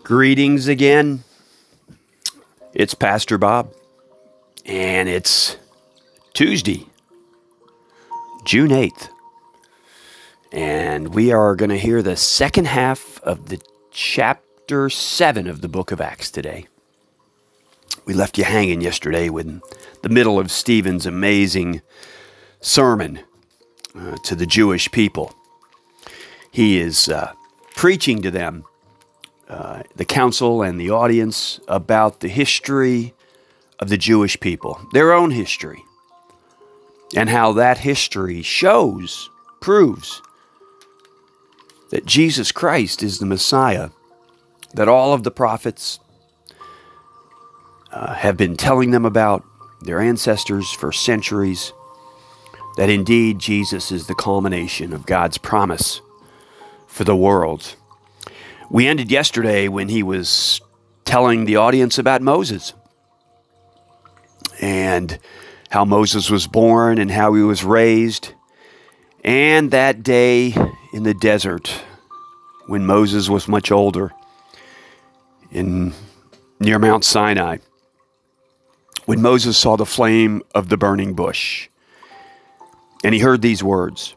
Greetings again. It's Pastor Bob, and it's Tuesday, June 8th, and we are going to hear the second half of the chapter 7 of the book of Acts today. We left you hanging yesterday with the middle of Stephen's amazing sermon to the Jewish people. He is preaching to them, the council and the audience, about the history of the Jewish people, their own history, and how that history proves that Jesus Christ is the Messiah, that all of the prophets have been telling them about, their ancestors for centuries, that indeed Jesus is the culmination of God's promise for the world. We ended yesterday when he was telling the audience about Moses and how Moses was born and how he was raised, and that day in the desert when Moses was much older near Mount Sinai, when Moses saw the flame of the burning bush, and he heard these words,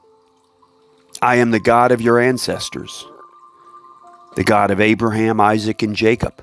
"I am the God of your ancestors, the God of Abraham, Isaac, and Jacob."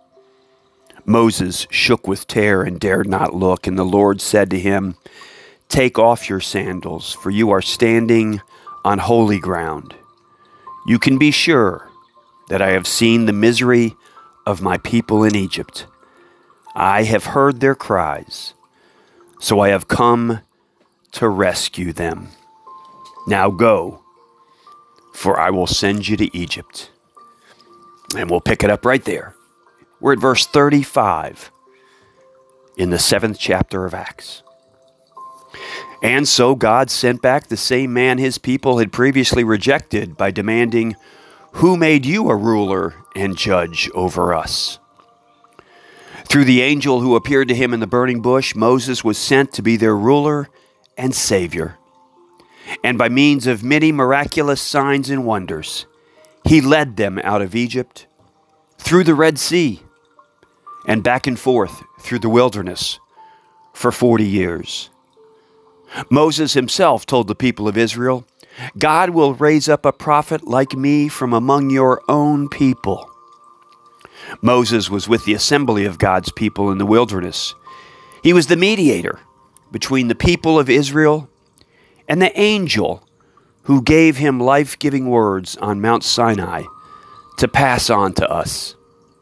Moses shook with terror and dared not look, and the Lord said to him, "Take off your sandals, for you are standing on holy ground. You can be sure that I have seen the misery of my people in Egypt. I have heard their cries, so I have come to rescue them. Now go, for I will send you to Egypt." And we'll pick it up right there. We're at verse 35 in the 7th chapter of Acts. "And so God sent back the same man his people had previously rejected by demanding, 'Who made you a ruler and judge over us?' Through the angel who appeared to him in the burning bush, Moses was sent to be their ruler and savior. And by means of many miraculous signs and wonders, he led them out of Egypt, through the Red Sea, and back and forth through the wilderness for 40 years. Moses himself told the people of Israel, 'God will raise up a prophet like me from among your own people.' Moses was with the assembly of God's people in the wilderness. He was the mediator between the people of Israel and the angel who gave him life-giving words on Mount Sinai to pass on to us."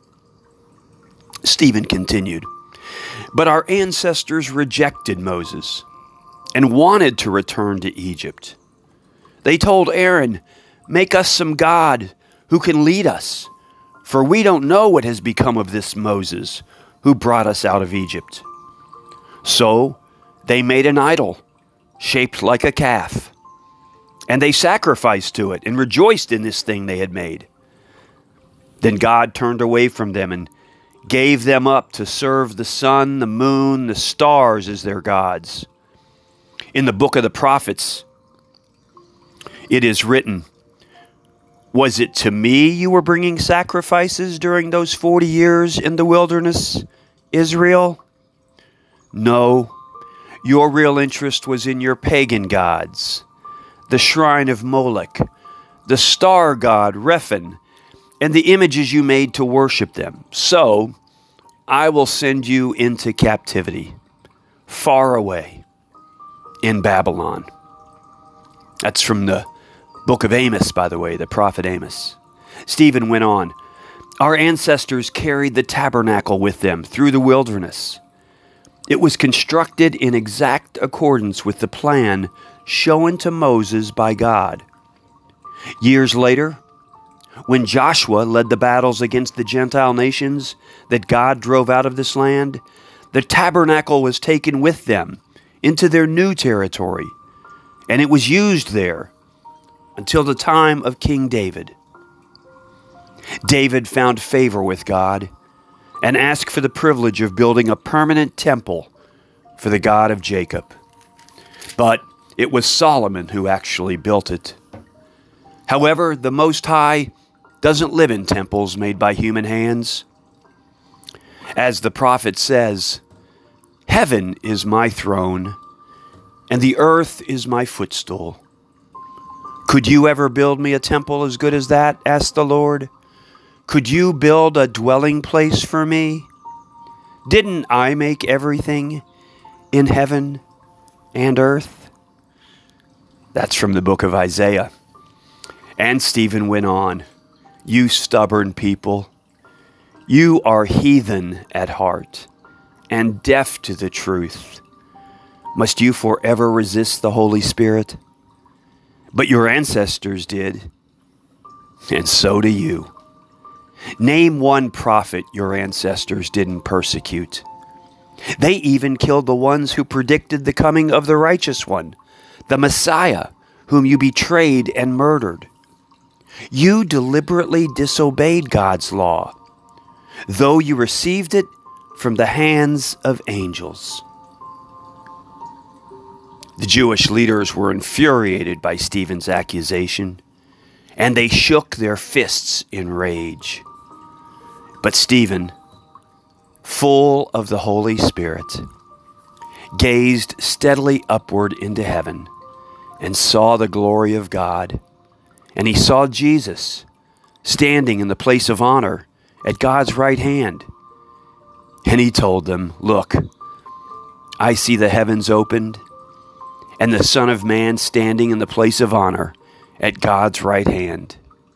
Stephen continued, "But our ancestors rejected Moses and wanted to return to Egypt. They told Aaron, 'Make us some god who can lead us, for we don't know what has become of this Moses who brought us out of Egypt.' So they made an idol shaped like a calf, and they sacrificed to it and rejoiced in this thing they had made. Then God turned away from them and gave them up to serve the sun, the moon, the stars as their gods. In the book of the prophets, it is written, 'Was it to me you were bringing sacrifices during those 40 years in the wilderness, Israel? No, your real interest was in your pagan gods, the shrine of Molech, the star god Rephan, and the images you made to worship them. So I will send you into captivity, far away, in Babylon.'" That's from the book of Amos, by the way, the prophet Amos. Stephen went on, "Our ancestors carried the tabernacle with them through the wilderness. It was constructed in exact accordance with the plan shown to Moses by God. Years later, when Joshua led the battles against the Gentile nations that God drove out of this land, the tabernacle was taken with them into their new territory, and it was used there until the time of King David. David found favor with God and asked for the privilege of building a permanent temple for the God of Jacob. But it was Solomon who actually built it. However, the Most High doesn't live in temples made by human hands. As the prophet says, "Heaven is my throne, and the earth is my footstool." Could you ever build me a temple as good as that? Asked the Lord. Could you build a dwelling place for me? Didn't I make everything in heaven and earth? That's from the book of Isaiah. And Stephen went on, "You stubborn people, you are heathen at heart and deaf to the truth. Must you forever resist the Holy Spirit? But your ancestors did, and so do you. Name one prophet your ancestors didn't persecute. They even killed the ones who predicted the coming of the righteous one, the Messiah, whom you betrayed and murdered. You deliberately disobeyed God's law, though you received it from the hands of angels." The Jewish leaders were infuriated by Stephen's accusation, and they shook their fists in rage. But Stephen, full of the Holy Spirit, gazed steadily upward into heaven and saw the glory of God. And he saw Jesus standing in the place of honor at God's right hand. And he told them, "Look, I see the heavens opened and the Son of Man standing in the place of honor at God's right hand."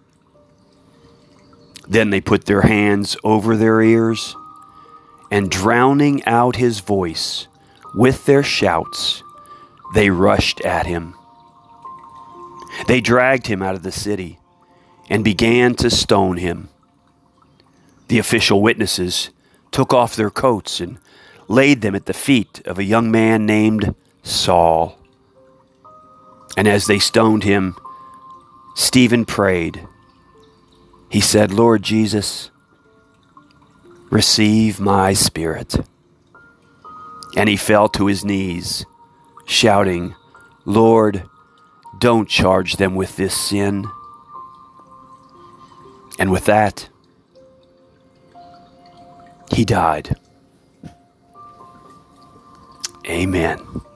Then they put their hands over their ears, and drowning out his voice with their shouts, they rushed at him. They dragged him out of the city and began to stone him. The official witnesses took off their coats and laid them at the feet of a young man named Saul. And as they stoned him, Stephen prayed. He said, "Lord Jesus, receive my spirit." And he fell to his knees, shouting, "Lord, don't charge them with this sin." And with that, he died. Amen.